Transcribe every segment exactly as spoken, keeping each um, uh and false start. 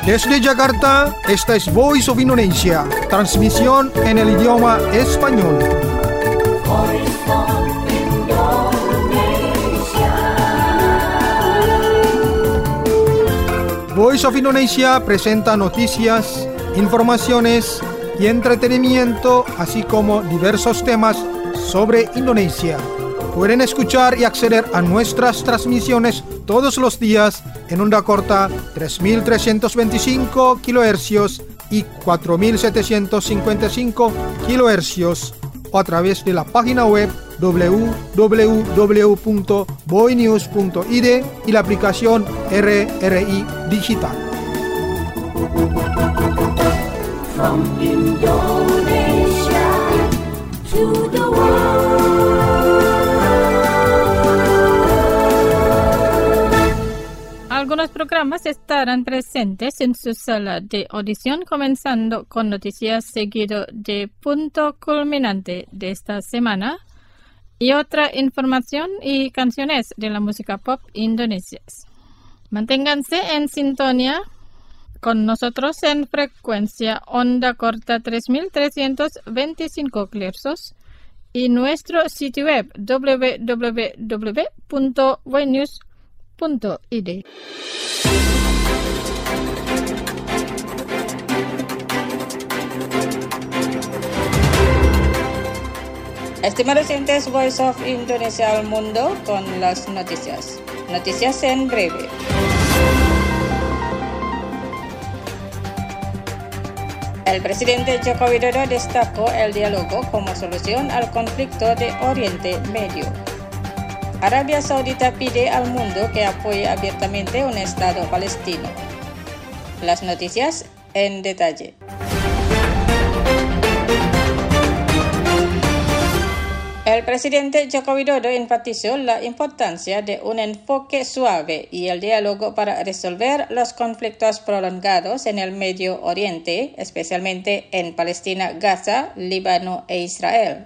Desde Jakarta, esta es Voice of Indonesia, transmisión en el idioma español. Voice of Indonesia. Voice of Indonesia presenta noticias, informaciones y entretenimiento, así como diversos temas sobre Indonesia. Pueden escuchar y acceder a nuestras transmisiones todos los días en onda corta tres mil trescientos veinticinco kilohercios y cuatro mil setecientos cincuenta y cinco kilohercios o a través de la página web doble u doble u doble u punto boinews punto i d y la aplicación R R I Digital. From Indonesia to the world. Algunos programas estarán presentes en su sala de audición, comenzando con noticias seguido de punto culminante de esta semana y otra información y canciones de la música pop indonesias. Manténganse en sintonía con nosotros en frecuencia onda corta tres mil trescientos veinticinco kilohercios y nuestro sitio web doble u doble u doble u punto boinews punto i d. Estimados oyentes, Voice of Indonesia al mundo con las noticias. Noticias en breve. El presidente Joko Widodo destacó el diálogo como solución al conflicto de Oriente Medio. Arabia Saudita pide al mundo que apoye abiertamente un Estado palestino. Las noticias en detalle. El presidente Joko Widodo enfatizó la importancia de un enfoque suave y el diálogo para resolver los conflictos prolongados en el Medio Oriente, especialmente en Palestina, Gaza, Líbano e Israel.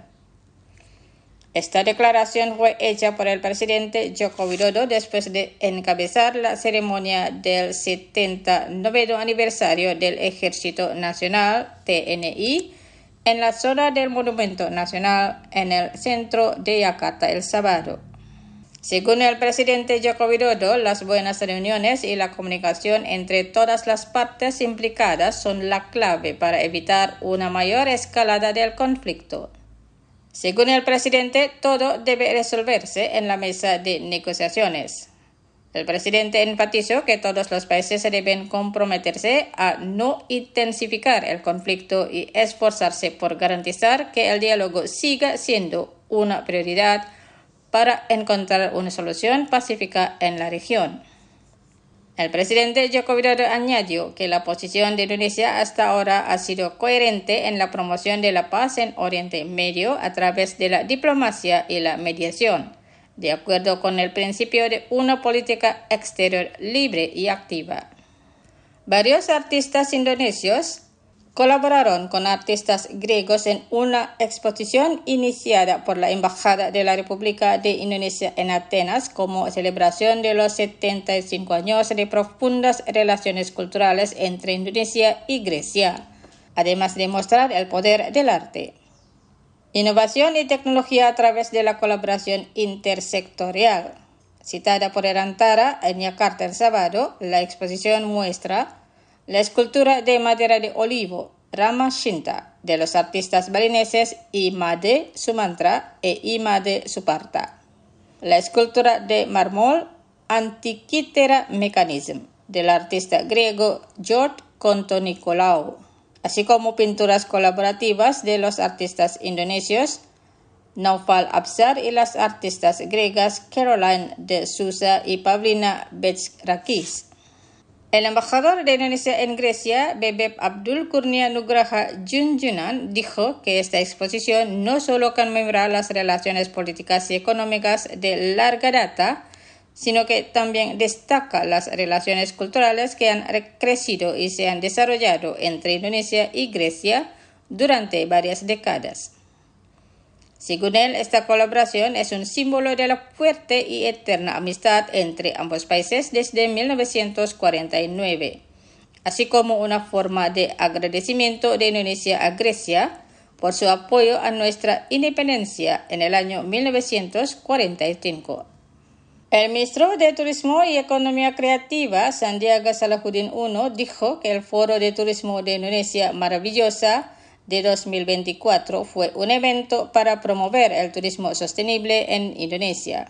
Esta declaración fue hecha por el presidente Joko Widodo después de encabezar la ceremonia del setenta y noveno aniversario del Ejército Nacional, T N I, en la zona del Monumento Nacional en el centro de Yakarta el sábado. Según el presidente Joko Widodo, las buenas reuniones y la comunicación entre todas las partes implicadas son la clave para evitar una mayor escalada del conflicto. Según el presidente, todo debe resolverse en la mesa de negociaciones. El presidente enfatizó que todos los países deben comprometerse a no intensificar el conflicto y esforzarse por garantizar que el diálogo siga siendo una prioridad para encontrar una solución pacífica en la región. El presidente Joko Widodo añadió que la posición de Indonesia hasta ahora ha sido coherente en la promoción de la paz en Oriente Medio a través de la diplomacia y la mediación, de acuerdo con el principio de una política exterior libre y activa. Varios artistas indonesios colaboraron con artistas griegos en una exposición iniciada por la Embajada de la República de Indonesia en Atenas como celebración de los setenta y cinco años de profundas relaciones culturales entre Indonesia y Grecia, además de mostrar el poder del arte. Innovación y tecnología a través de la colaboración intersectorial. Citada por el Antara en Yakarta el sábado, la exposición muestra la escultura de madera de olivo, Rama Shinta, de los artistas balineses Imade Sumantra e Imade Suparta. La escultura de mármol Antikythera Mechanism, del artista griego George Kontonikolaou, así como pinturas colaborativas de los artistas indonesios Naufal Absar y las artistas griegas Caroline de Sousa y Pavlina Bechrakis. El embajador de Indonesia en Grecia, Bebep Abdul Kurnia Nugraha Junjunan, dijo que esta exposición no solo conmemora las relaciones políticas y económicas de larga data, sino que también destaca las relaciones culturales que han crecido y se han desarrollado entre Indonesia y Grecia durante varias décadas. Según él, esta colaboración es un símbolo de la fuerte y eterna amistad entre ambos países desde mil novecientos cuarenta y nueve. así como una forma de agradecimiento de Indonesia a Grecia por su apoyo a nuestra independencia en el año mil novecientos cuarenta y cinco. El ministro de Turismo y Economía Creativa, Sandiaga Salahuddin Uno, dijo que el Foro de Turismo de Indonesia Maravillosa de dos mil veinticuatro fue un evento para promover el turismo sostenible en Indonesia.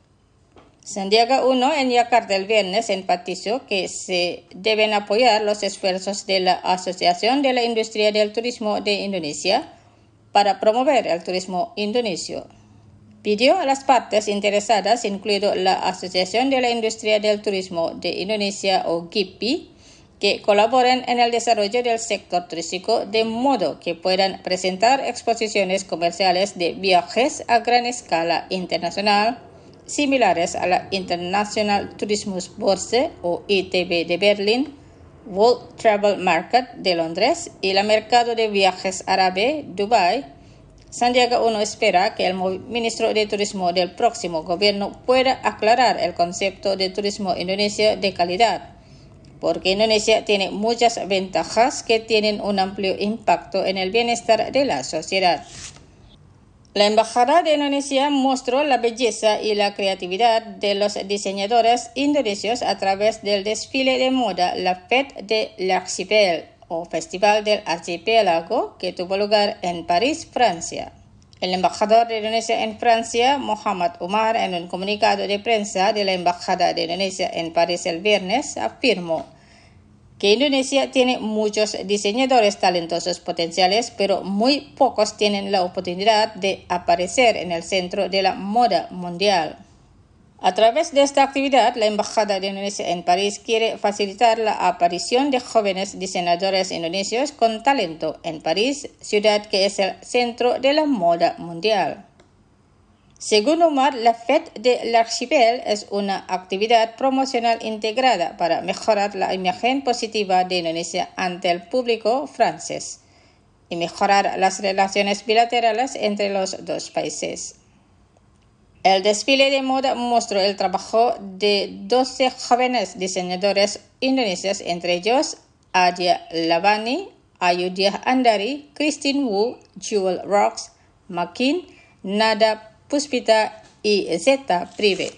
Sandiaga Uno en Yakarta el viernes enfatizó que se deben apoyar los esfuerzos de la Asociación de la Industria del Turismo de Indonesia para promover el turismo indonesio. Pidió a las partes interesadas, incluido la Asociación de la Industria del Turismo de Indonesia o G I P I, que colaboren en el desarrollo del sector turístico de modo que puedan presentar exposiciones comerciales de viajes a gran escala internacional, similares a la International Tourismusbörse o I T B de Berlín, World Travel Market de Londres y el mercado de viajes árabe, Dubái. Sandiaga Uno espera que el ministro de Turismo del próximo gobierno pueda aclarar el concepto de turismo indonesio de calidad, porque Indonesia tiene muchas ventajas que tienen un amplio impacto en el bienestar de la sociedad. La Embajada de Indonesia mostró la belleza y la creatividad de los diseñadores indonesios a través del desfile de moda La Fête de l'Archipel, o Festival del Archipiélago, que tuvo lugar en París, Francia. El embajador de Indonesia en Francia, Muhammad Umar, en un comunicado de prensa de la Embajada de Indonesia en París el viernes, afirmó que Indonesia tiene muchos diseñadores talentosos potenciales, pero muy pocos tienen la oportunidad de aparecer en el centro de la moda mundial. A través de esta actividad, la Embajada de Indonesia en París quiere facilitar la aparición de jóvenes diseñadores indonesios con talento en París, ciudad que es el centro de la moda mundial. Según Umar, la Fête de l'Archipel es una actividad promocional integrada para mejorar la imagen positiva de Indonesia ante el público francés y mejorar las relaciones bilaterales entre los dos países. El desfile de moda mostró el trabajo de doce jóvenes diseñadores indonesios, entre ellos Adia Lavani, Ayudhya Andari, Christine Wu, Jewel Rocks, Makin, Nada Puspita y Zeta Prive.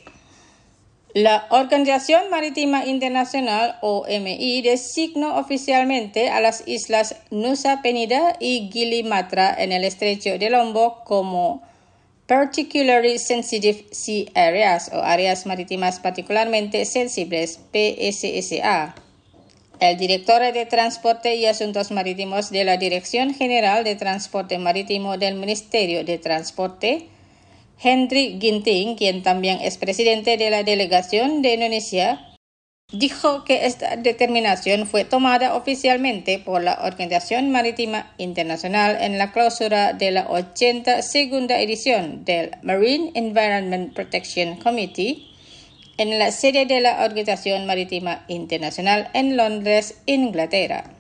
La Organización Marítima Internacional, O M I, designó oficialmente a las islas Nusa Penida y Gili Matra en el estrecho de Lombok como Particularly Sensitive Sea Areas o áreas marítimas particularmente sensibles, P S S A. El director de Transporte y Asuntos Marítimos de la Dirección General de Transporte Marítimo del Ministerio de Transporte, Henry Ginting, quien también es presidente de la delegación de Indonesia, dijo que esta determinación fue tomada oficialmente por la Organización Marítima Internacional en la clausura de la ochenta segunda edición del Marine Environment Protection Committee en la sede de la Organización Marítima Internacional en Londres, Inglaterra.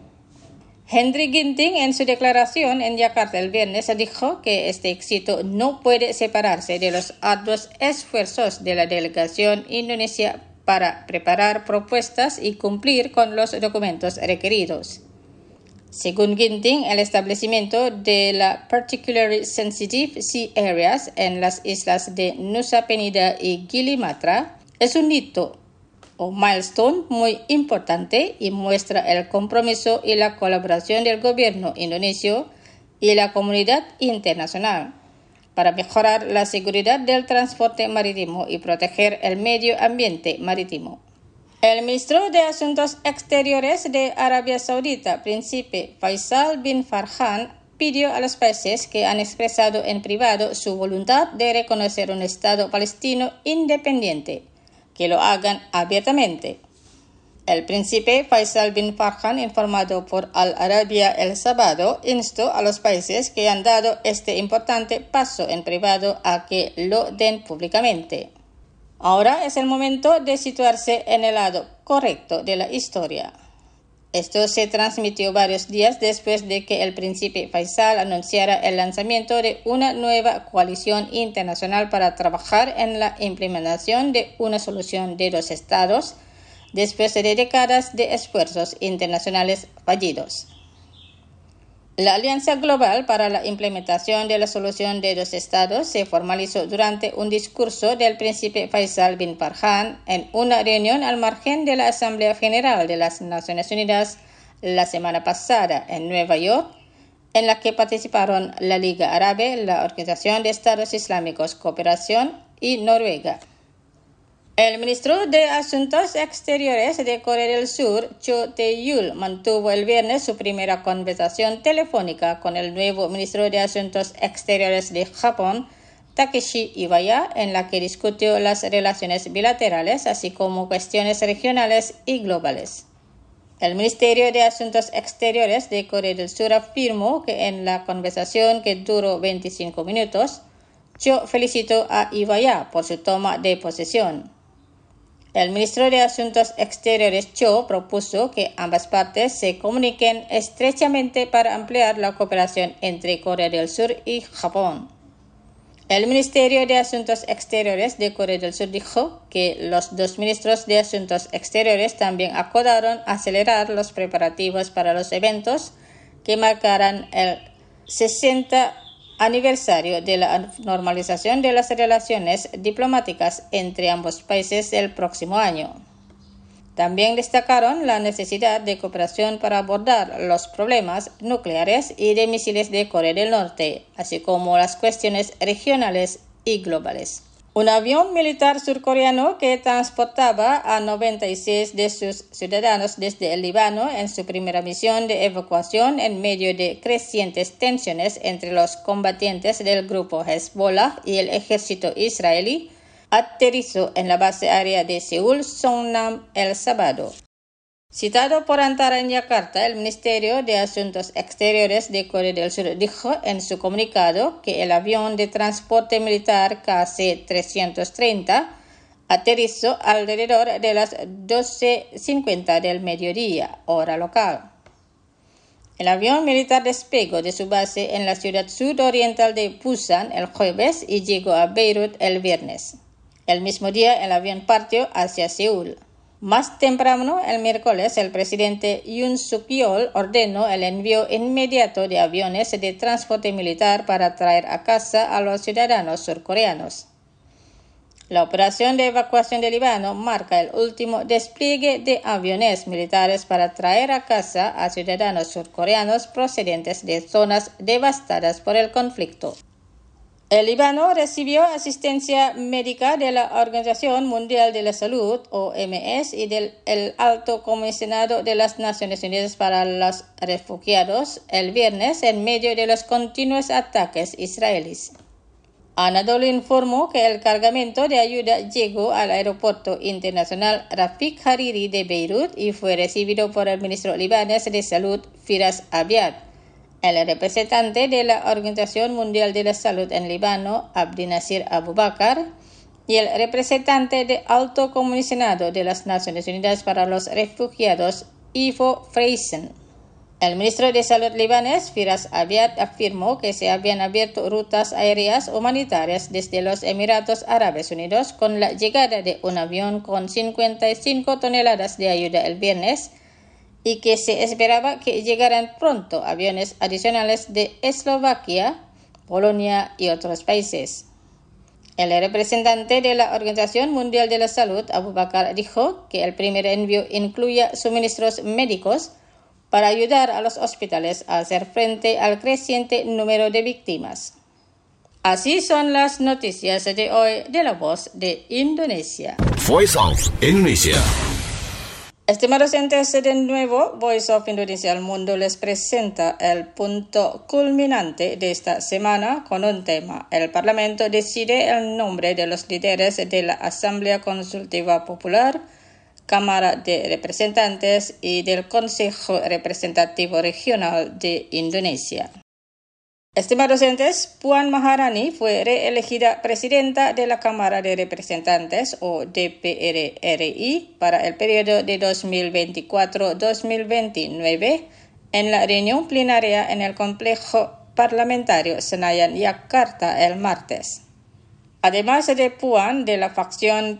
Henry Ginting, en su declaración en Yakarta el viernes, dijo que este éxito no puede separarse de los arduos esfuerzos de la delegación indonesia para preparar propuestas y cumplir con los documentos requeridos. Según Ginting, el establecimiento de la Particularly Sensitive Sea Areas en las islas de Nusa Penida y Gili Matra es un hito o milestone muy importante y muestra el compromiso y la colaboración del gobierno indonesio y la comunidad internacional para mejorar la seguridad del transporte marítimo y proteger el medio ambiente marítimo. El ministro de Asuntos Exteriores de Arabia Saudita, Príncipe Faisal bin Farhan, pidió a los países que han expresado en privado su voluntad de reconocer un Estado palestino independiente, que lo hagan abiertamente. El príncipe Faisal bin Farhan, informado por Al Arabiya el sábado, instó a los países que han dado este importante paso en privado a que lo den públicamente. Ahora es el momento de situarse en el lado correcto de la historia. Esto se transmitió varios días después de que el príncipe Faisal anunciara el lanzamiento de una nueva coalición internacional para trabajar en la implementación de una solución de dos estados, después de décadas de esfuerzos internacionales fallidos. La Alianza Global para la Implementación de la Solución de dos Estados se formalizó durante un discurso del príncipe Faisal bin Farhan en una reunión al margen de la Asamblea General de las Naciones Unidas la semana pasada en Nueva York, en la que participaron la Liga Árabe, la Organización de Estados Islámicos Cooperación y Noruega. El ministro de Asuntos Exteriores de Corea del Sur, Cho Tae-yul, mantuvo el viernes su primera conversación telefónica con el nuevo ministro de Asuntos Exteriores de Japón, Takeshi Iwaya, en la que discutió las relaciones bilaterales, así como cuestiones regionales y globales. El Ministerio de Asuntos Exteriores de Corea del Sur afirmó que en la conversación, que duró veinticinco minutos, Cho felicitó a Iwaya por su toma de posesión. El ministro de Asuntos Exteriores Cho propuso que ambas partes se comuniquen estrechamente para ampliar la cooperación entre Corea del Sur y Japón. El Ministerio de Asuntos Exteriores de Corea del Sur dijo que los dos ministros de Asuntos Exteriores también acordaron acelerar los preparativos para los eventos que marcarán el sesenta aniversario de la normalización de las relaciones diplomáticas entre ambos países el próximo año. También destacaron la necesidad de cooperación para abordar los problemas nucleares y de misiles de Corea del Norte, así como las cuestiones regionales y globales. Un avión militar surcoreano que transportaba a noventa y seis de sus ciudadanos desde el Líbano en su primera misión de evacuación en medio de crecientes tensiones entre los combatientes del grupo Hezbollah y el ejército israelí, aterrizó en la base aérea de Seúl, Songnam, el sábado. Citado por Antara en Yakarta, el Ministerio de Asuntos Exteriores de Corea del Sur dijo en su comunicado que el avión de transporte militar K C trescientos treinta aterrizó alrededor de las doce cincuenta del mediodía, hora local. El avión militar despegó de su base en la ciudad sudoriental de Busan el jueves y llegó a Beirut el viernes. El mismo día, el avión partió hacia Seúl. Más temprano, el miércoles, el presidente Yoon Suk-yeol ordenó el envío inmediato de aviones de transporte militar para traer a casa a los ciudadanos surcoreanos. La operación de evacuación de Líbano marca el último despliegue de aviones militares para traer a casa a ciudadanos surcoreanos procedentes de zonas devastadas por el conflicto. El Líbano recibió asistencia médica de la Organización Mundial de la Salud, O M S, y del el Alto Comisionado de las Naciones Unidas para los Refugiados el viernes en medio de los continuos ataques israelíes. Anadolu informó que el cargamento de ayuda llegó al aeropuerto internacional Rafik Hariri de Beirut y fue recibido por el ministro libanés de Salud, Firas Abiad, el representante de la Organización Mundial de la Salud en Líbano, Abdi Nasir Abu Bakar, y el representante del Alto Comisionado de las Naciones Unidas para los Refugiados, Ivo Freisen. El ministro de Salud libanés, Firas Abiad, afirmó que se habían abierto rutas aéreas humanitarias desde los Emiratos Árabes Unidos con la llegada de un avión con cincuenta y cinco toneladas de ayuda el viernes, y que se esperaba que llegaran pronto aviones adicionales de Eslovaquia, Polonia y otros países. El representante de la Organización Mundial de la Salud, Abu Bakar, dijo que el primer envío incluía suministros médicos para ayudar a los hospitales a hacer frente al creciente número de víctimas. Así son las noticias de hoy de La Voz de Indonesia. Voice of Indonesia. Estimados oyentes, de nuevo, Voice of Indonesia al Mundo les presenta el punto culminante de esta semana con un tema. El Parlamento decide el nombre de los líderes de la Asamblea Consultiva Popular, Cámara de Representantes y del Consejo Representativo Regional de Indonesia. Estimados oyentes, Puan Maharani fue reelegida presidenta de la Cámara de Representantes o D P R R I para el periodo de dos mil veinticuatro a dos mil veintinueve en la reunión plenaria en el complejo parlamentario Senayan, Yakarta el martes. Además de Puan, de la facción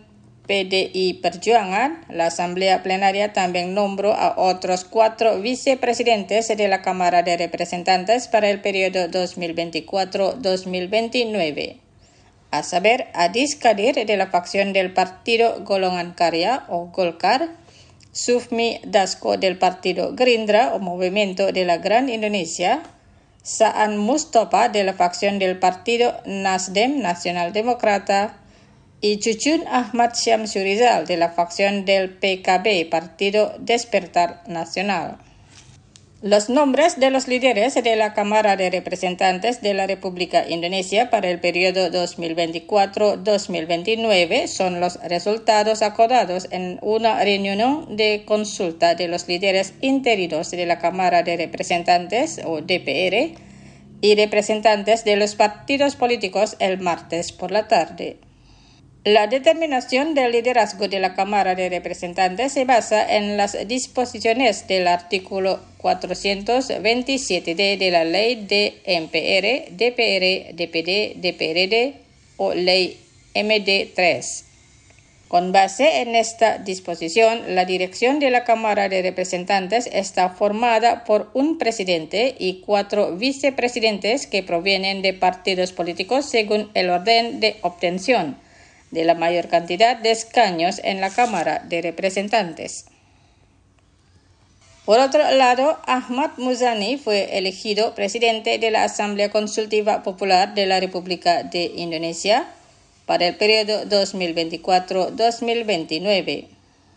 P D I Perjuangan, la Asamblea Plenaria también nombró a otros cuatro vicepresidentes de la Cámara de Representantes para el periodo dos mil veinticuatro a dos mil veintinueve, a saber, Adis Kadir de la facción del Partido Golongan Karya o Golkar, Sufmi Dasko del Partido Gerindra o Movimiento de la Gran Indonesia, Saan Mustafa de la facción del Partido Nasdem Nasional Demokrata, y Cucun Ahmad Syamsurizal de la facción del P K B, Partido Despertar Nacional. Los nombres de los líderes de la Cámara de Representantes de la República Indonesia para el periodo dos mil veinticuatro a dos mil veintinueve son los resultados acordados en una reunión de consulta de los líderes interinos de la Cámara de Representantes o D P R y representantes de los partidos políticos el martes por la tarde. La determinación del liderazgo de la Cámara de Representantes se basa en las disposiciones del artículo cuatrocientos veintisiete D de la Ley de M P R, D P R, D P D, D P R D o Ley M D tres. Con base en esta disposición, la dirección de la Cámara de Representantes está formada por un presidente y cuatro vicepresidentes que provienen de partidos políticos según el orden de obtención de la mayor cantidad de escaños en la Cámara de Representantes. Por otro lado, Ahmad Muzani fue elegido presidente de la Asamblea Consultiva Popular de la República de Indonesia para el periodo dos mil veinticuatro a dos mil veintinueve.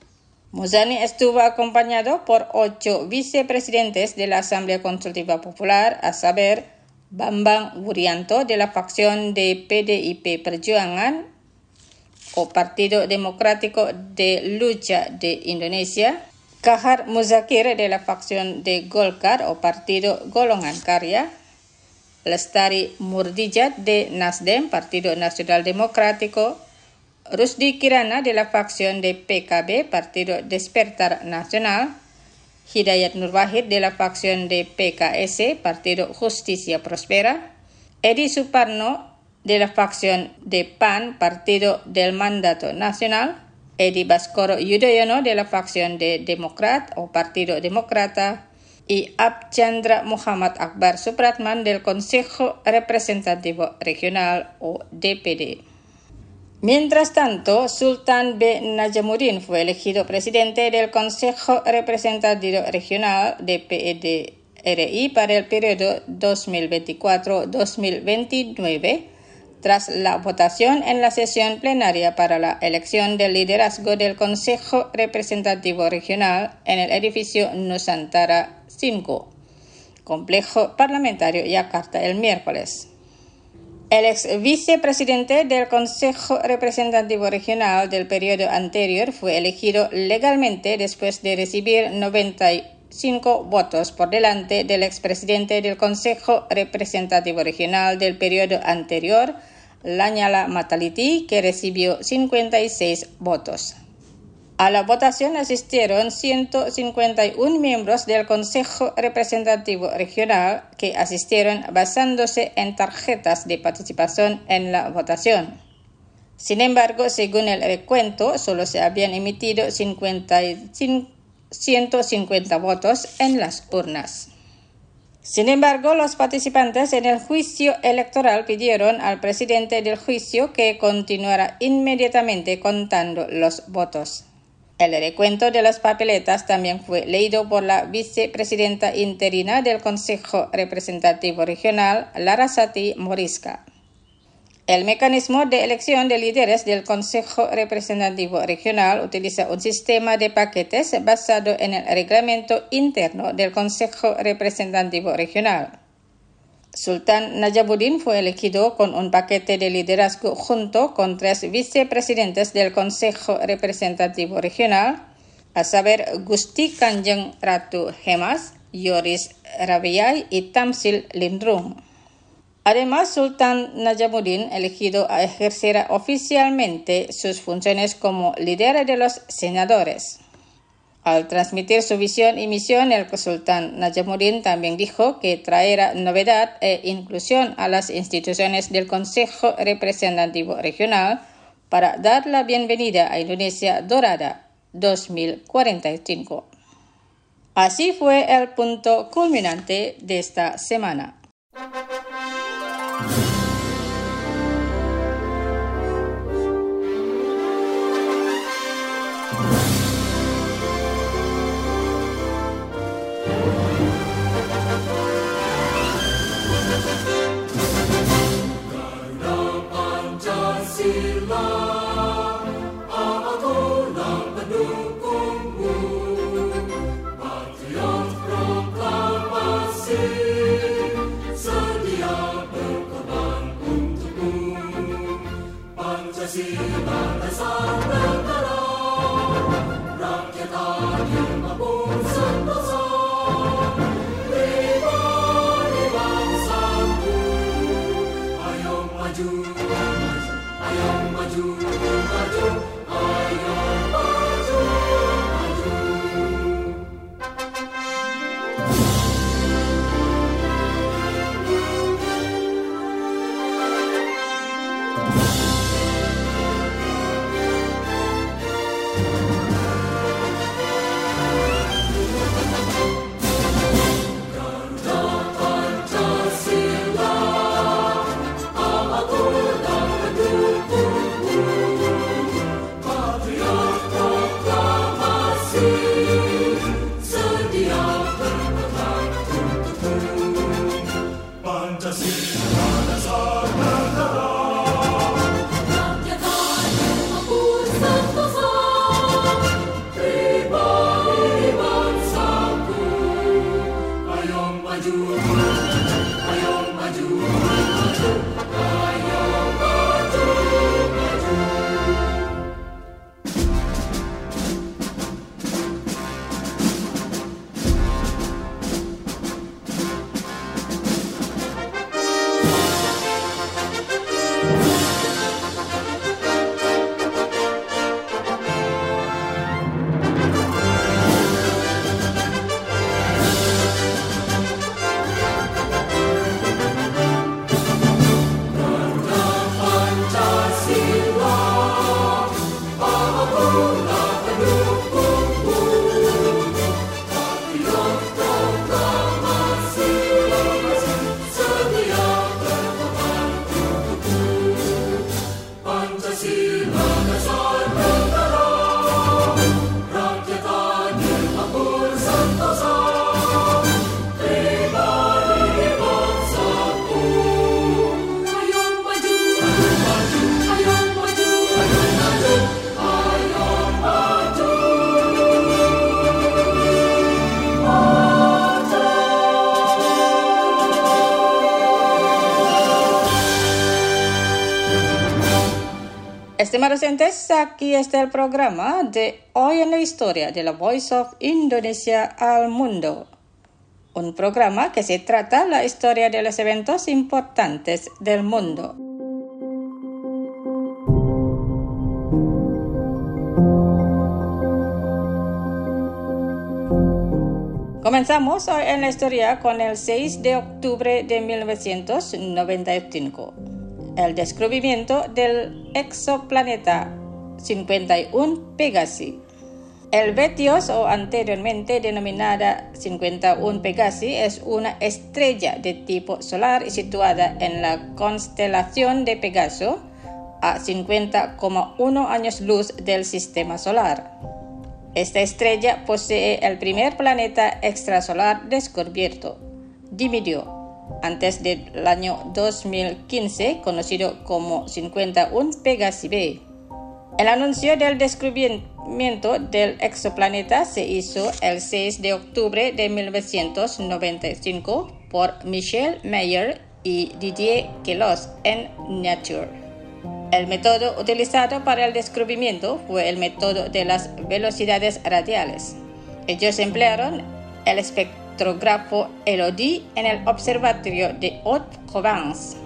Muzani estuvo acompañado por ocho vicepresidentes de la Asamblea Consultiva Popular, a saber, Bambang Wuryanto de la facción de P D I P Perjuangan o Partido Democrático de Lucha de Indonesia, Kahar Muzakir de la facción de Golkar o Partido Golongan Karya, Lestari Murdijat de Nasdem, Partido Nasional Democrático, Rusdi Kirana de la facción de P K B, Partido Despertar Nacional, Hidayat Nur Wahid de la facción de P K S, Partido Justicia Prospera, Edi Suparno de la facción de P A N, Partido del Mandato Nacional, Edi Baskoro Yudhoyono de la facción de Demokrat o Partido Demokrata y Abchandra Muhammad Akbar Supratman del Consejo Representativo Regional o D P D. Mientras tanto, Sultan B. Najamuddin fue elegido presidente del Consejo Representativo Regional D P D R I para el periodo dos mil veinticuatro a dos mil veintinueve, tras la votación en la sesión plenaria para la elección del liderazgo del Consejo Representativo Regional en el edificio Nusantara cinco, Complejo Parlamentario Yakarta, el miércoles. El ex vicepresidente del Consejo Representativo Regional del periodo anterior fue elegido legalmente después de recibir noventa y cinco votos por delante del expresidente del Consejo Representativo Regional del periodo anterior, Lanyala Mataliti, que recibió cincuenta y seis votos. A la votación asistieron ciento cincuenta y uno miembros del Consejo Representativo Regional que asistieron basándose en tarjetas de participación en la votación. Sin embargo, según el recuento, solo se habían emitido cincuenta y cinco ciento cincuenta votos en las urnas. Sin embargo, los participantes en el juicio electoral pidieron al presidente del juicio que continuara inmediatamente contando los votos. El recuento de las papeletas también fue leído por la vicepresidenta interina del Consejo Representativo Regional, Larasati Moriska. El mecanismo de elección de líderes del Consejo Representativo Regional utiliza un sistema de paquetes basado en el reglamento interno del Consejo Representativo Regional. Sultan Najamuddin fue elegido con un paquete de liderazgo junto con tres vicepresidentes del Consejo Representativo Regional, a saber Gusti Kanjeng Ratu Hemas, Yoris Rabiai y Tamsil Lindrung. Además, Sultan Najamuddin, elegido, ejercerá oficialmente sus funciones como líder de los senadores. Al transmitir su visión y misión, el Sultan Najamuddin también dijo que traerá novedad e inclusión a las instituciones del Consejo Representativo Regional, para dar la bienvenida a Indonesia Dorada dos mil cuarenta y cinco. Así fue el punto culminante de esta semana. Estimados oyentes, aquí está el programa de Hoy en la Historia de la Voice of Indonesia al Mundo. Un programa que se trata la historia de los eventos importantes del mundo. Comenzamos hoy en la historia con el seis de octubre de mil novecientos noventa y cinco. El descubrimiento del exoplaneta cincuenta y uno Pegasi. El Betios, o anteriormente denominada cincuenta y uno Pegasi, es una estrella de tipo solar situada en la constelación de Pegaso, a cincuenta coma uno años luz del sistema solar. Esta estrella posee el primer planeta extrasolar descubierto, Dimidio, antes del año dos mil quince, conocido como cincuenta y uno Pegasi b. El anuncio del descubrimiento del exoplaneta se hizo el seis de octubre de mil novecientos noventa y cinco por Michel Mayor y Didier Queloz en Nature. El método utilizado para el descubrimiento fue el método de las velocidades radiales. Ellos emplearon el espectrógrafo Elodie en el observatorio de Haute-Provence.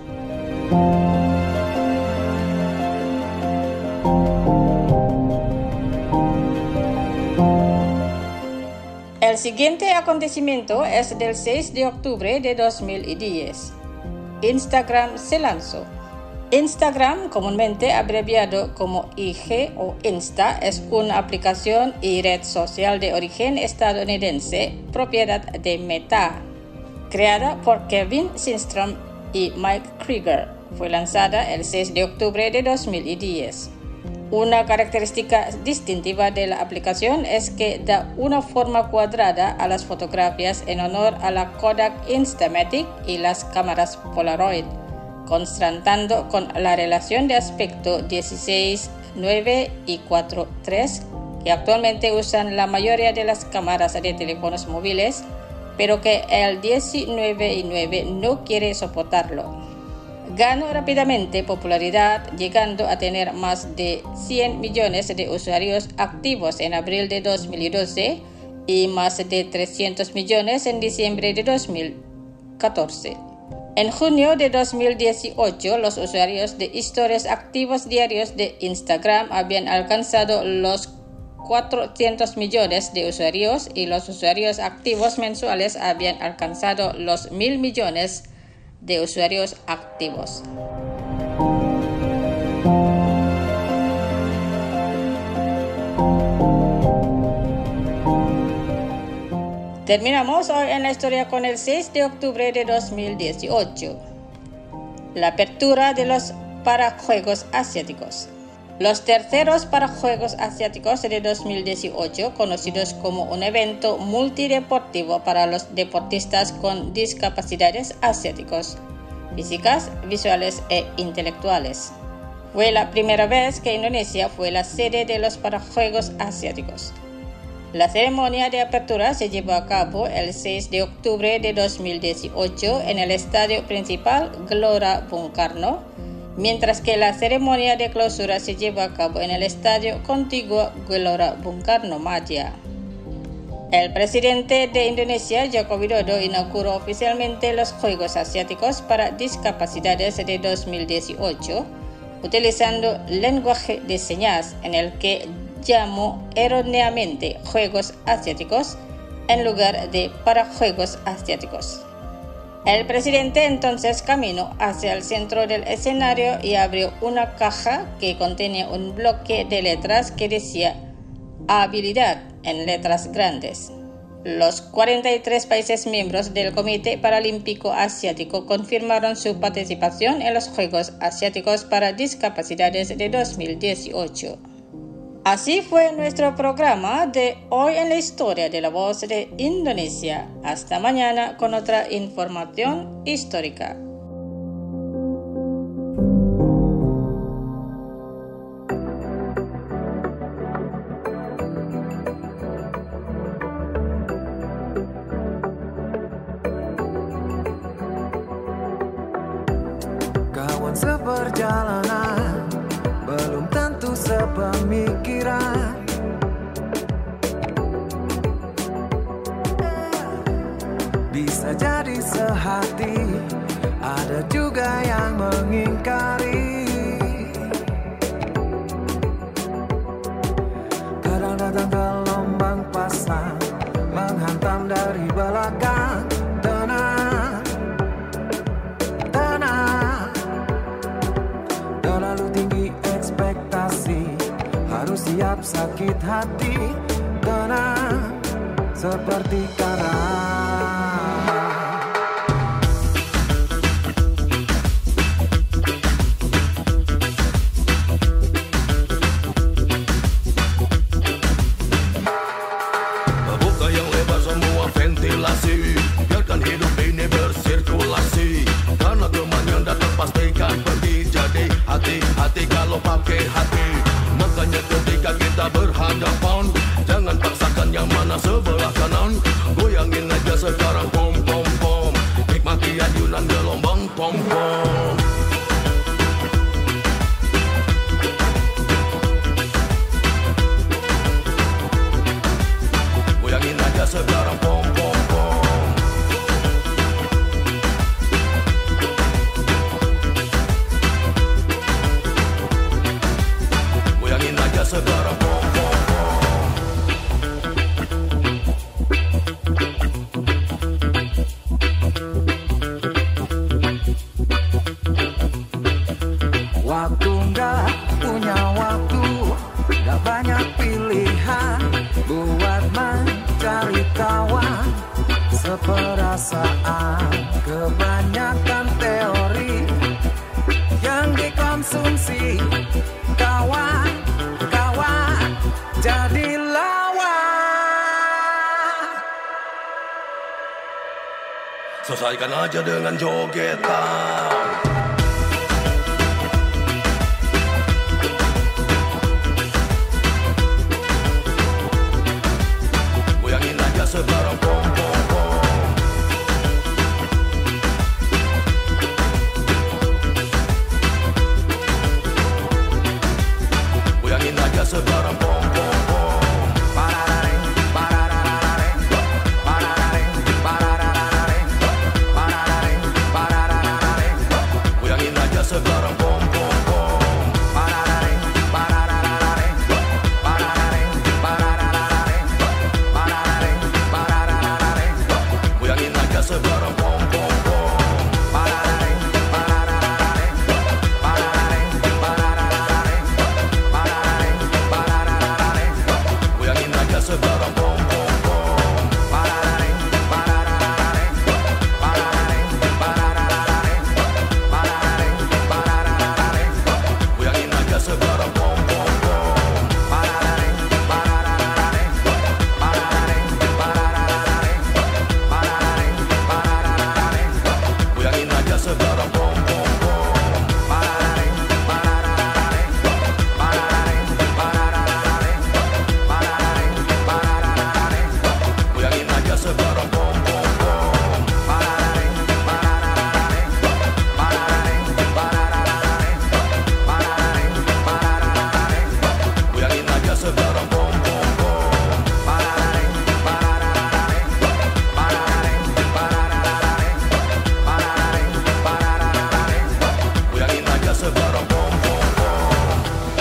El siguiente acontecimiento es del seis de octubre de dos mil diez. Instagram se lanzó. Instagram, comúnmente abreviado como I G o Insta, es una aplicación y red social de origen estadounidense, propiedad de Meta, creada por Kevin Systrom y Mike Krieger. Fue lanzada el seis de octubre de dos mil diez. Una característica distintiva de la aplicación es que da una forma cuadrada a las fotografías en honor a la Kodak Instamatic y las cámaras Polaroid, contrastando con la relación de aspecto dieciséis nueve y cuatro tres que actualmente usan la mayoría de las cámaras de teléfonos móviles, pero que el diecinueve y nueve no quiere soportarlo. Ganó rápidamente popularidad, llegando a tener más de cien millones de usuarios activos en abril de dos mil doce y más de trescientos millones en diciembre de dos mil catorce. En junio de dos mil dieciocho, los usuarios de historias activos diarios de Instagram habían alcanzado los cuatrocientos millones de usuarios y los usuarios activos mensuales habían alcanzado los mil millones de usuarios activos. Terminamos hoy en la historia con el seis de octubre de dos mil dieciocho. La apertura de los parajuegos asiáticos. Los terceros parajuegos asiáticos de dos mil dieciocho, conocidos como un evento multideportivo para los deportistas con discapacidades asiáticos, físicas, visuales e intelectuales. Fue la primera vez que Indonesia fue la sede de los parajuegos asiáticos. La ceremonia de apertura se llevó a cabo el seis de octubre de dos mil dieciocho en el estadio principal Gelora Bung Karno, mientras que la ceremonia de clausura se llevó a cabo en el estadio contiguo Gelora Bung Karno Madya. El presidente de Indonesia, Joko Widodo, inauguró oficialmente los Juegos Asiáticos para Discapacidades de dos mil dieciocho, utilizando lenguaje de señas en el que llamó erróneamente Juegos Asiáticos en lugar de Parajuegos Asiáticos. El presidente entonces caminó hacia el centro del escenario y abrió una caja que contenía un bloque de letras que decía habilidad en letras grandes. Los cuarenta y tres países miembros del Comité Paralímpico Asiático confirmaron su participación en los Juegos Asiáticos para Discapacidades de dos mil dieciocho. Así fue nuestro programa de hoy en la historia de la voz de Indonesia. Hasta mañana con otra información histórica. Kawan seperjalanan belum tentu sepemikiran. Bisa jadi sehati, ada juga yang mengingkari. Kadang datang gelombang pasang, menghantam dari belakang. Tenang, tenang, terlalu tinggi ekspektasi, harus siap sakit hati. Tenang, seperti karang. Buka yang lebar semua ventilasi, biarkan hidup ini bersirkulasi. Karena teman yang datang pastikan pergi, jadi hati-hati kalau pakai hati. Makanya ketika kita berhadapan, jangan paksakan yang mana sebelah kanan, goyangin aja Waktu nggak punya waktu, nggak banyak pilihan buat mencari kawan seperasaan. Kebanyakan teori yang dikonsumsi, kawan, kawan jadi lawan. Selesaikan aja dengan jogetan. Goyangin aja sebarang pom pom pom. Goyangin aja sebarang pom pom pom. Pararareng, parararareng, pararareng, parararareng, pararareng, parararareng. Goyangin aja sebarang pom pom pom. Pararareng, parararareng, pararareng, parararareng, pararareng, parararareng. Goyangin aja sebarang pom pom pom. Pararareng, parararareng, pararareng, parararareng, pararareng, parararareng. Goyangin aja sebarang pom pom pom. Pararareng, parararareng, pararareng, parararareng, pararareng, parararareng. Goyangin aja sebarang pom pom pom. Pararareng, parararareng, pararareng, parararareng, pararareng, parararareng. Goyangin aja sebarang pom pom pom. Pararareng, parararareng, pararareng, parararareng, pararareng, parararareng. Goyangin aja sebarang pom pom pom. Pararareng, parararareng, pararareng, parararareng, pararareng, parararareng. Goyangin aja sebarang pom pom pom. Pararareng, parararareng, pararareng, parararareng, pararareng, parararareng. Goyangin aja sebarang pom pom pom.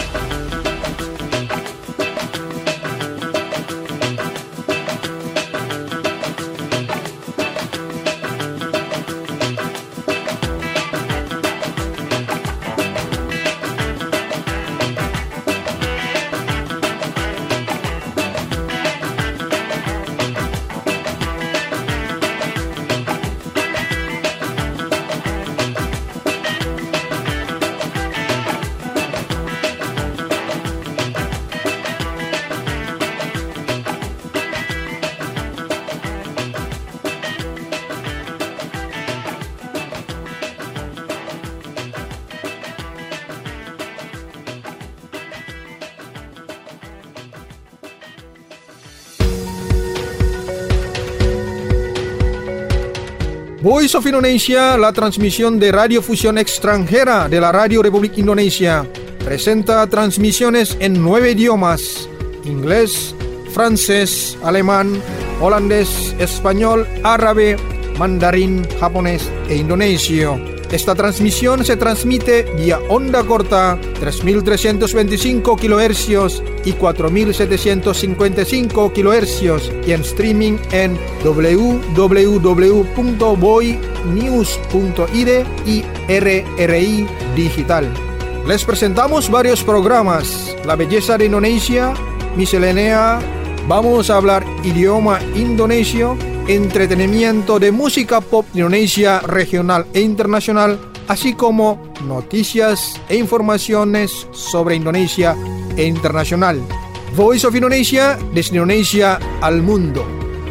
Voice of Indonesia, la transmisión de radiofusión extranjera de la Radio Republik Indonesia, presenta transmisiones en nueve idiomas: inglés, francés, alemán, holandés, español, árabe, mandarín, japonés e indonesio. Esta transmisión se transmite vía onda corta tres mil trescientos veinticinco kilohercios y cuatro mil setecientos cincuenta y cinco kilohercios y en streaming en w w w punto voy news punto i d y R R I Digital. Les presentamos varios programas: La Belleza de Indonesia, Miscelánea, Vamos a hablar idioma indonesio, entretenimiento de música pop Indonesia regional e internacional, así como noticias e informaciones sobre Indonesia e internacional. Voice of Indonesia, desde Indonesia al mundo.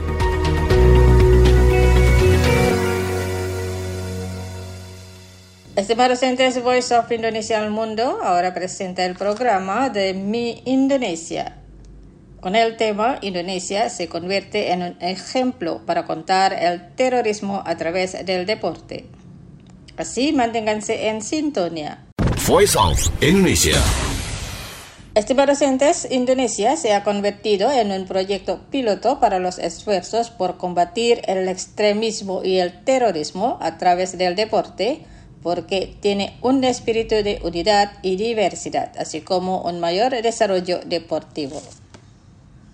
Estimados oyentes, Voice of Indonesia al mundo ahora presenta el programa de Mi Indonesia. Con el tema Indonesia se convierte en un ejemplo para contar el terrorismo a través del deporte. Así manténganse en sintonía. Voice of Indonesia. Estimados oyentes, Indonesia se ha convertido en un proyecto piloto para los esfuerzos por combatir el extremismo y el terrorismo a través del deporte, porque tiene un espíritu de unidad y diversidad, así como un mayor desarrollo deportivo.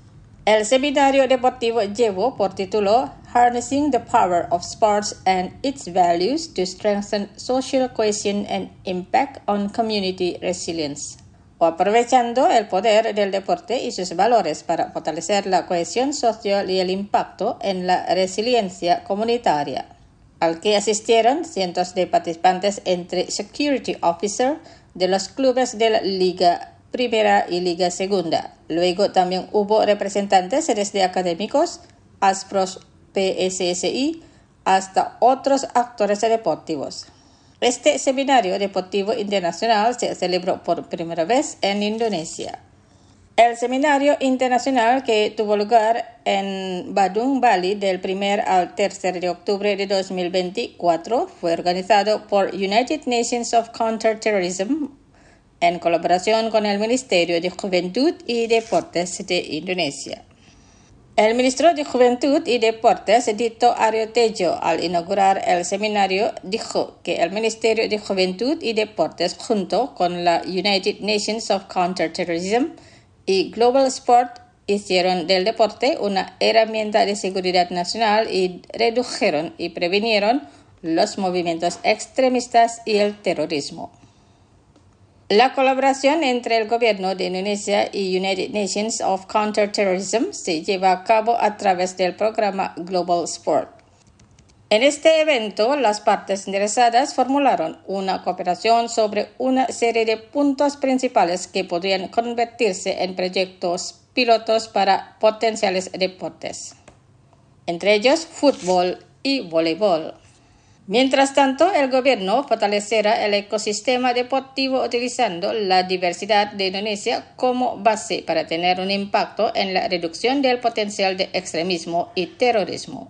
El seminario deportivo llevó por título Harnessing the Power of Sports and Its Values to Strengthen Social Cohesion and Impact on Community Resilience, o aprovechando el poder del deporte y sus valores para fortalecer la cohesión social y el impacto en la resiliencia comunitaria, al que asistieron cientos de participantes entre Security Officer de los clubes de la Liga Primera y Liga Segunda. Luego también hubo representantes desde académicos, ASPROS, P S S I, hasta otros actores deportivos. Este seminario deportivo internacional se celebró por primera vez en Indonesia. El seminario internacional que tuvo lugar en Badung, Bali, del primero al tercer de octubre de dos mil veinticuatro, fue organizado por United Nations of Counterterrorism en colaboración con el Ministerio de Juventud y Deportes de Indonesia. El ministro de Juventud y Deportes, Dito Aryo Tejo, al inaugurar el seminario, dijo que el Ministerio de Juventud y Deportes, junto con la United Nations of Counterterrorism y Global Sport, hicieron del deporte una herramienta de seguridad nacional y redujeron y previnieron los movimientos extremistas y el terrorismo. La colaboración entre el gobierno de Indonesia y United Nations of Counterterrorism se lleva a cabo a través del programa Global Sport. En este evento, las partes interesadas formularon una cooperación sobre una serie de puntos principales que podrían convertirse en proyectos pilotos para potenciales deportes, entre ellos fútbol y voleibol. Mientras tanto, el gobierno fortalecerá el ecosistema deportivo utilizando la diversidad de Indonesia como base para tener un impacto en la reducción del potencial de extremismo y terrorismo.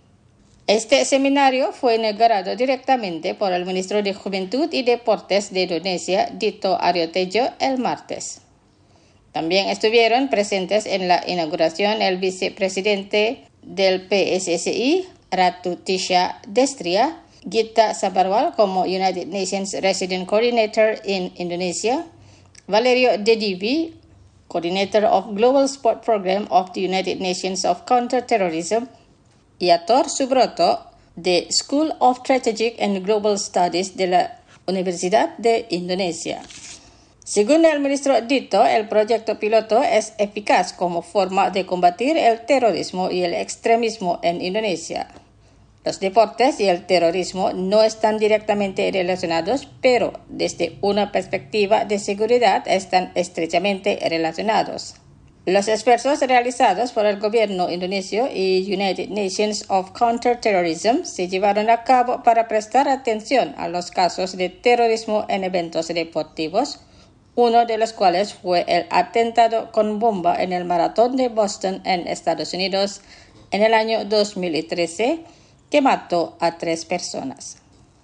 Este seminario fue inaugurado directamente por el ministro de Juventud y Deportes de Indonesia, Dito Aryo Tejo, el martes. También estuvieron presentes en la inauguración el vicepresidente del P S S I, Ratu Tisha Destria, Gita Sabarwal como United Nations Resident Coordinator in Indonesia, Valerio De Divi, Coordinator of Global Sport Program of the United Nations of Counterterrorism, y Ator Subroto de School of Strategic and Global Studies de la Universidad de Indonesia. Según el ministro Dito, el proyecto piloto es eficaz como forma de combatir el terrorismo y el extremismo en Indonesia. Los deportes y el terrorismo no están directamente relacionados, pero desde una perspectiva de seguridad están estrechamente relacionados. Los esfuerzos realizados por el gobierno indonesio y United Nations of Counterterrorism se llevaron a cabo para prestar atención a los casos de terrorismo en eventos deportivos, uno de los cuales fue el atentado con bomba en el Maratón de Boston en Estados Unidos en el año dos mil trece, que mató a tres personas.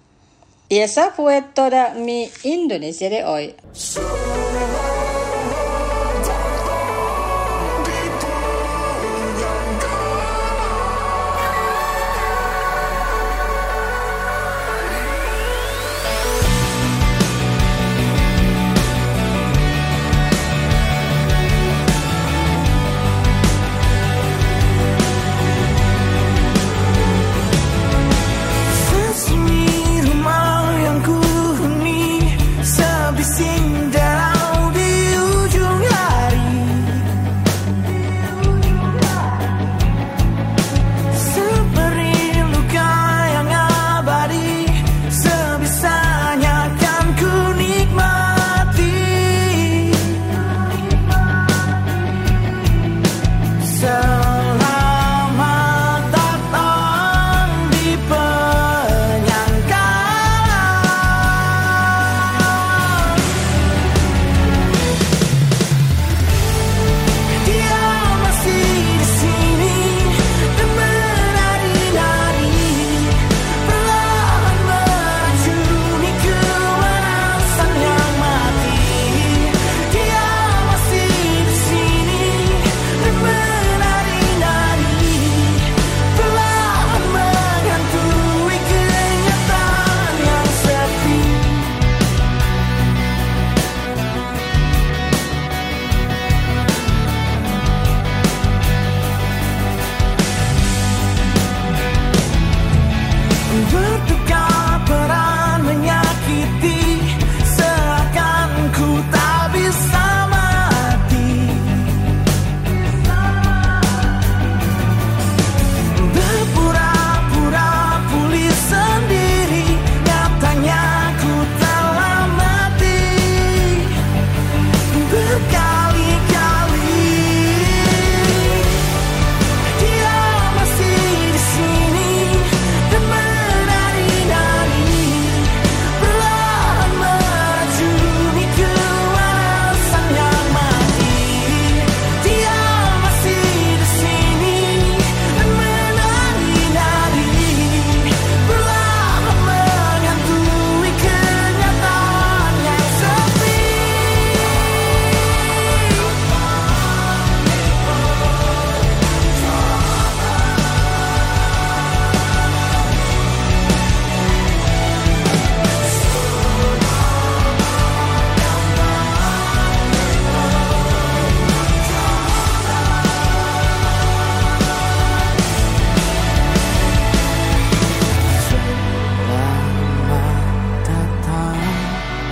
Y esa fue toda mi Indonesia de hoy. Sesumi rumah yang ku huni, sehabis indah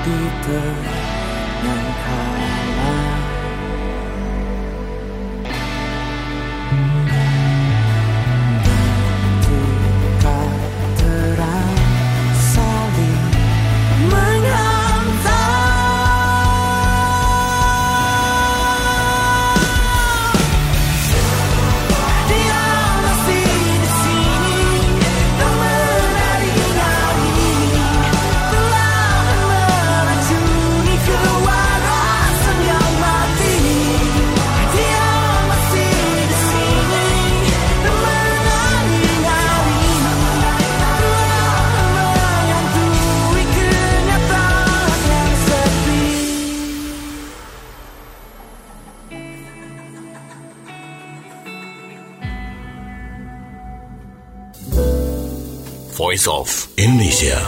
di tengah kala. Ketika terang saling menghantam, dia masih di sini, tak menari-nari, telah meracuni kewarasan yang mati. Dia masih di sini, tak menari-nari, telah menghantui kenyataan yang sepi. Voice of Indonesia.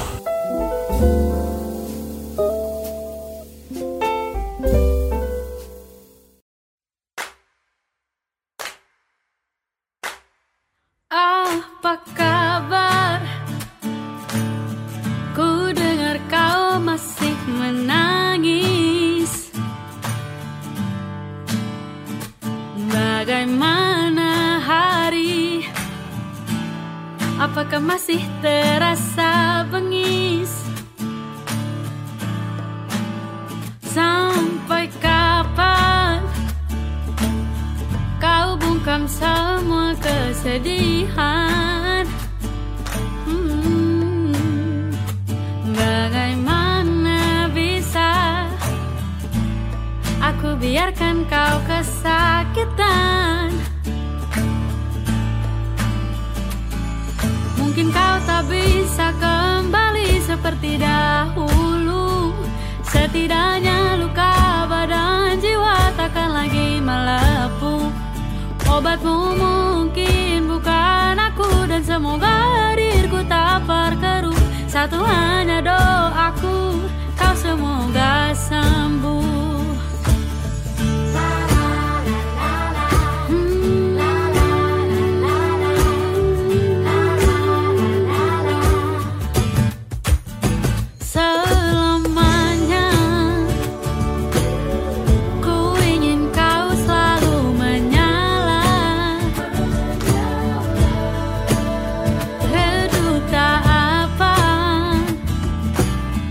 Apa kabar? Ku dengar kau masih menangis. Bagaimana hari? Apakah masih terasa bengis? Sampai kapan kau bungkam semua kesedihan? Hmm, bagaimana bisa aku biarkan kau kesakitan? Mungkin kau tak bisa kembali seperti dahulu. Setidaknya luka badan jiwa takkan lagi melepuh. Obatmu mungkin bukan aku, dan semoga hadirku tak berkeruh. Satu hanya doaku, kau semoga sembuh. Selamanya ku ingin kau selalu menyala, redup tak apa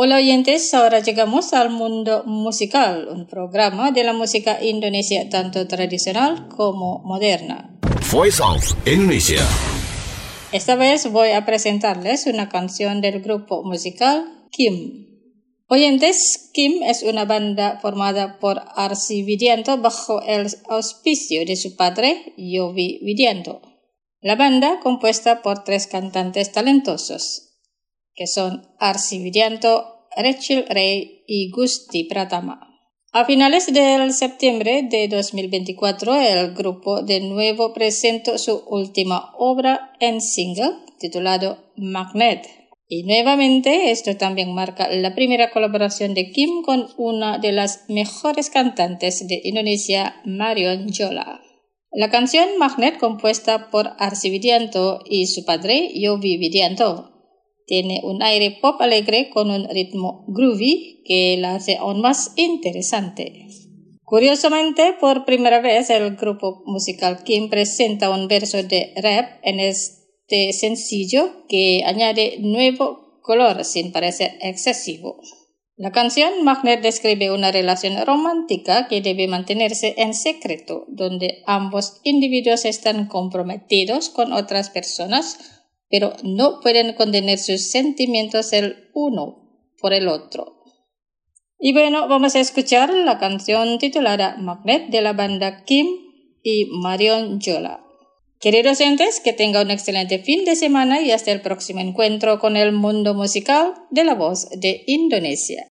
Hola oyentes, ahora llegamos al mundo musical, un programa de la música indonesia tanto tradicional como moderna. Voice of Indonesia. Esta vez voy a presentarles una canción del grupo musical Kim. Oyentes, Kim es una banda formada por Arsy Widianto bajo el auspicio de su padre, Yovi Widianto. La banda, compuesta por tres cantantes talentosos, que son Arsy Widianto, Rachel Ray y Gusti Pratama. A finales del septiembre de dos mil veinticuatro, el grupo de nuevo presentó su última obra en single, titulado Magnet. Y nuevamente, esto también marca la primera colaboración de Kim con una de las mejores cantantes de Indonesia, Marion Jola. La canción Magnet, compuesta por Arsy Widianto y su padre, Yovi Widianto, tiene un aire pop alegre con un ritmo groovy que la hace aún más interesante. Curiosamente, por primera vez el grupo musical Kim presenta un verso de rap en este sencillo que añade nuevo color sin parecer excesivo. La canción Magnet describe una relación romántica que debe mantenerse en secreto, donde ambos individuos están comprometidos con otras personas, pero no pueden contener sus sentimientos el uno por el otro. Y bueno, vamos a escuchar la canción titulada Magnet de la banda Kim y Marion Jola. Queridos oyentes, que tengan un excelente fin de semana y hasta el próximo encuentro con el mundo musical de La Voz de Indonesia.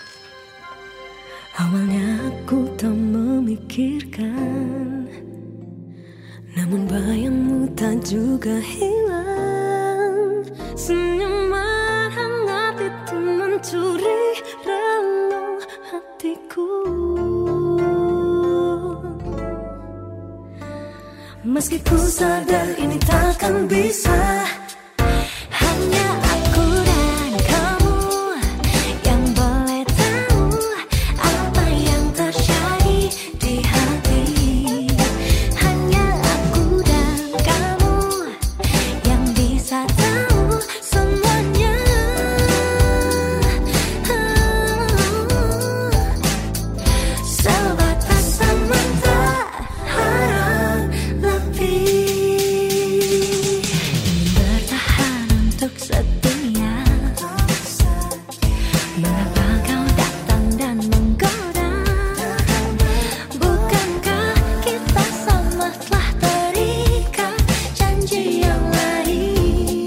Awalnya aku tak memikirkan, namun bayangmu tak juga hilang. Senyuman hangat itu mencuri relung hatiku. Meski ku sadar ini takkan bisa, hanya aku dan kamu yang boleh tahu apa yang terjadi di hati. Hanya aku dan kamu yang bisa tahu semuanya. Sebatas sementara harap lebih, bertahan untuk setia. Mengapa kau datang dan menggoda? Bukankah kita sama telah terikat janji yang lain?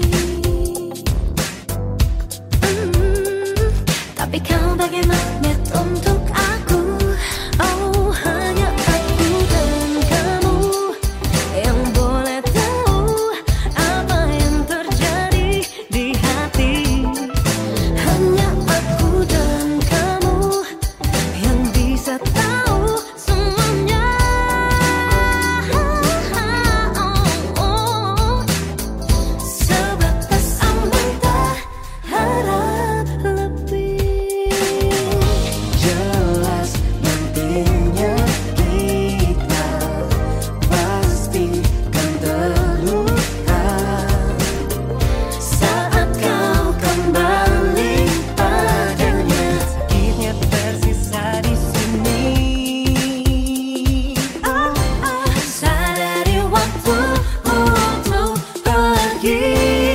Hmm, tapi kau bagai magnet untuk aku. Oh, hanya aku dan kamu yang boleh tahu apa yang terjadi di hati. Hanya aku dan kamu yang bisa tahu semuanya. Sebatas ambang tak harap lebih. Jelas nantinya kita pasti kan terluka saat kau kembali padanya. Sakitnya tersisa di sini. Sadari waktu untuk pergi.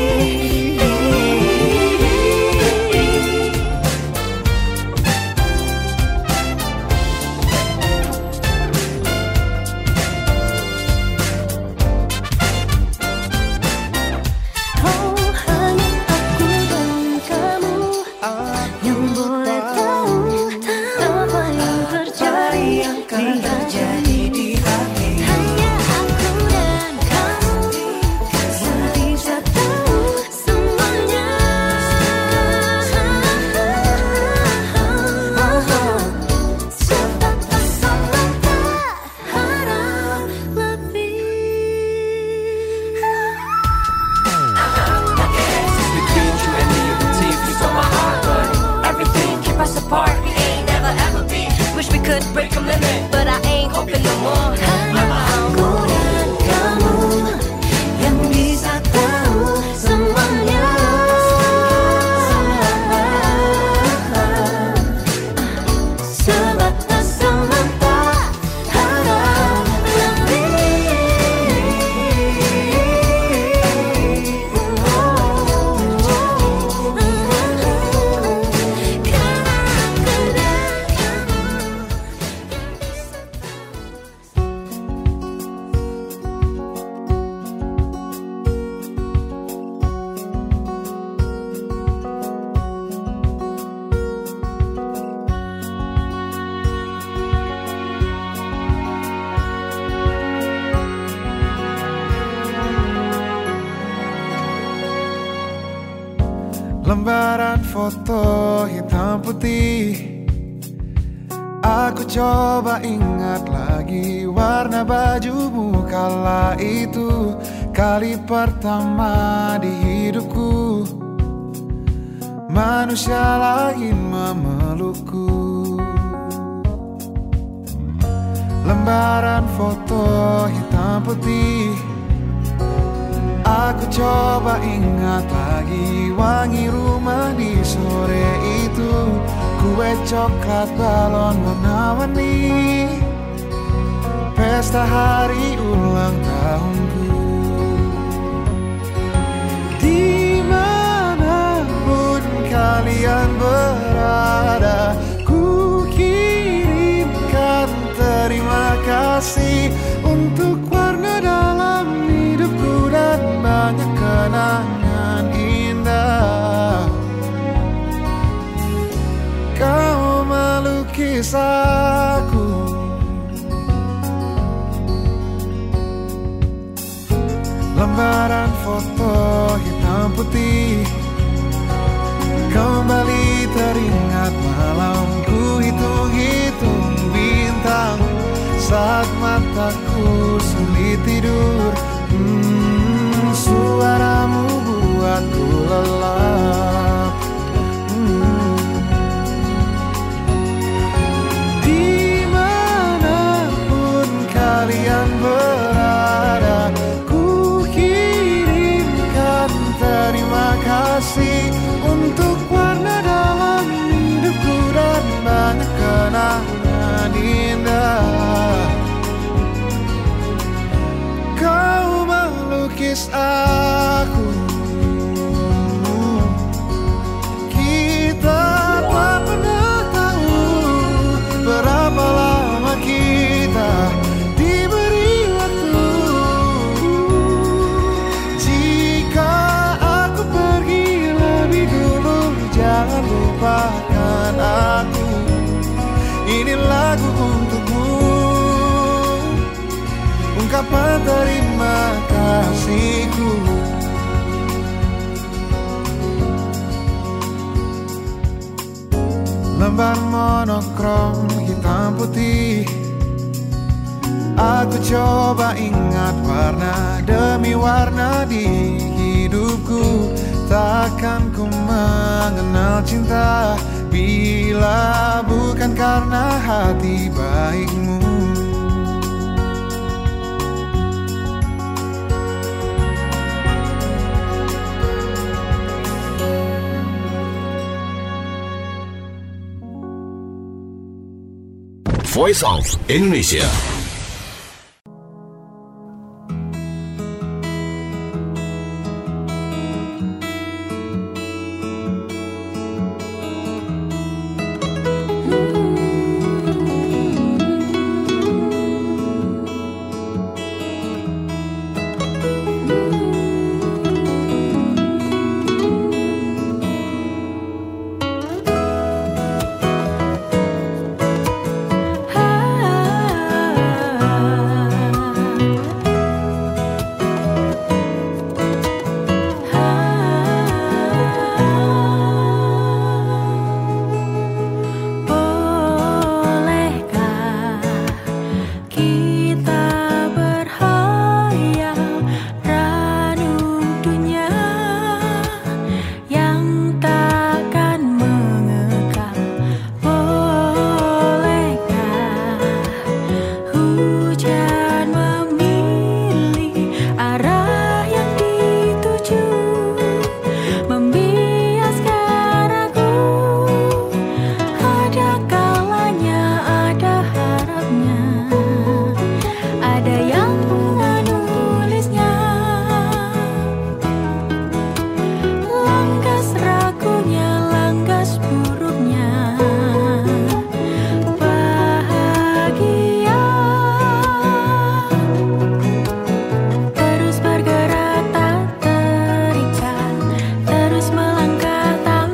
Oh, hanya aku dan kamu yang boleh tahu apa yang terjadi di hati. Hanya aku dan kamu yang bisa tahu semuanya. Sebatas sementara harap lebih. Between you and me, the teeth is on my heart, but everything keep us apart. We ain't never ever be. Wish we could break a limit, but I ain't hoping no more. Hanya aku dan kamu yang bisa tahu semuanya. Lembaran foto hitam putih, aku coba ingat lagi warna bajumu kala itu. Kali pertama di hidupku manusia lain memelukku. Lembaran foto hitam putih, aku coba ingat lagi wangi rumah di sore itu. Kue coklat balon warna-warni, pesta hari ulang tahunku. Dimanapun kalian berada, ku kirimkan terima kasih untuk warna dalam hidupku dan banyak kenangan indah. Kau melukis aku, lembaran foto hitam putih, kembali teringat malamku hitung-hitung bintang saat mataku sulit tidur. Hmm, suaramu buatku lelap. Hmm. Dimanapun kalian berada, ku kirimkan terima kasih untuk warna dalam hidupku dan banyak kenangan indah. Kau melukis aku, kita tak pernah tahu berapa lama kita diberi waktu. Jika aku pergi lebih dulu, jangan lupakan aku. Ini lagu untukmu, ungkapan terima kasihku. Lembar monokrom hitam putih, aku coba ingat warna demi warna di hidupku. Takkan ku mengenal cinta bila bukan karena hati baikmu. Voice of Indonesia.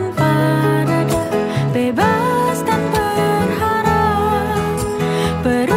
But